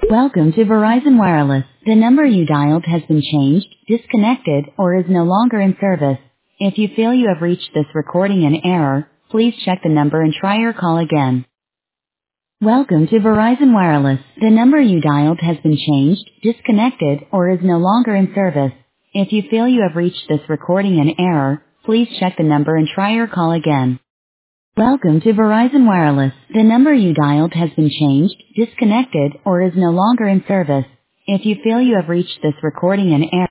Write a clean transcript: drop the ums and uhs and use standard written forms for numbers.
Welcome to Verizon Wireless. The number you dialed has been changed, disconnected, or is no longer in service. If you feel you have reached this recording in error, please check the number and try your call again. Welcome to Verizon Wireless. The number you dialed has been changed, disconnected, or is no longer in service. If you feel you have reached this recording in error, please check the number and try your call again. Welcome to Verizon Wireless. The number you dialed has been changed, disconnected, or is no longer in service. If you feel you have reached this recording in error,